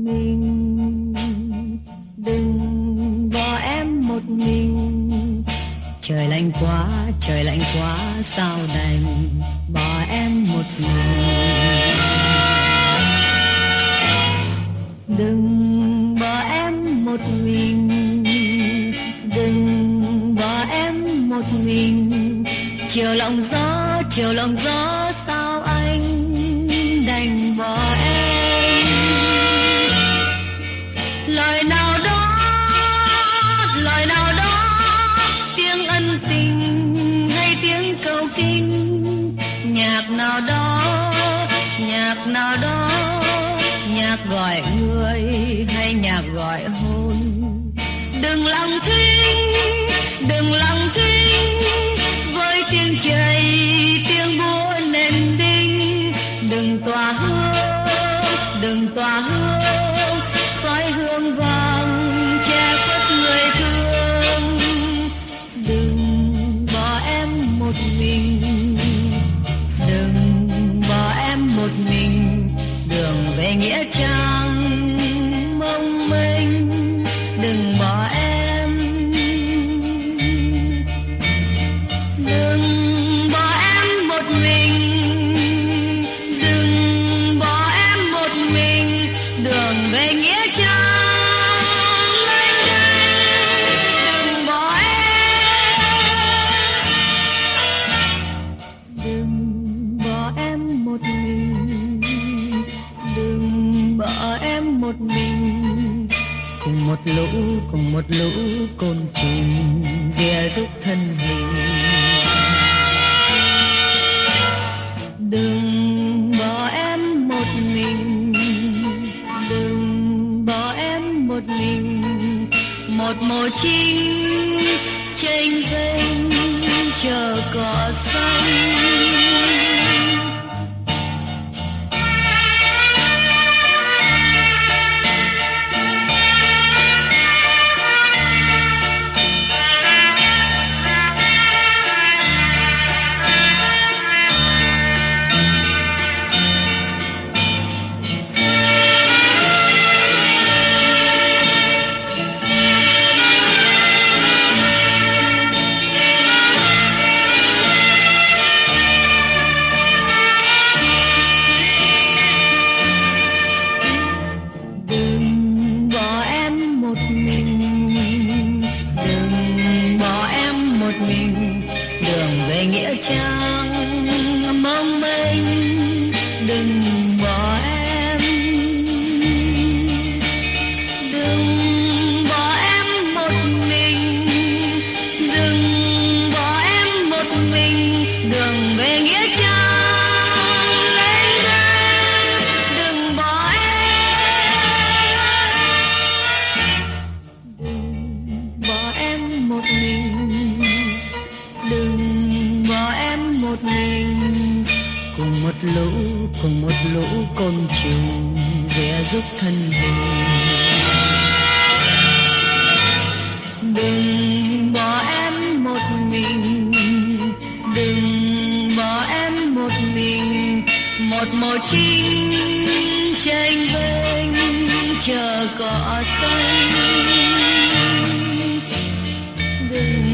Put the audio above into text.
mình, đừng bỏ em một mình. Trời lạnh quá sao đành bỏ em một mình. Đừng bỏ em một mình, đừng bỏ em một mình. Chiều lòng gió sao anh đành bỏ em. Lời nào đó tiếng ân tình hay tiếng cầu kinh. Nhạc nào đó nhạc gọi người hay nhạc gọi hôn. Đừng lặng thinh với tiếng chày tiếng búa nền đinh. Đừng tỏa hương khói hương vàng che khuất người thương. Đừng bỏ em một mình, đừng bỏ em một mình. Đường về nghĩa trang mong mênh, đừng bỏ em, đừng bỏ em một mình, đừng bỏ em một mình. Đường về nghĩa trang mênh mênh, đừng bỏ em, đừng bỏ em một mình, đừng bỏ em một mình. Cùng một lũ côn trùng vía rút thân hình. Đừng bỏ em một mình, đừng bỏ em một mình. Một mùa chinh chênh vênh chờ cỏ xanh. Cùng một lũ côn trùng vía giúp thân hình. Đừng bỏ em một mình, đừng bỏ em một mình. Một mùa chinh chênh vênh chờ cỏ xanh. Đừng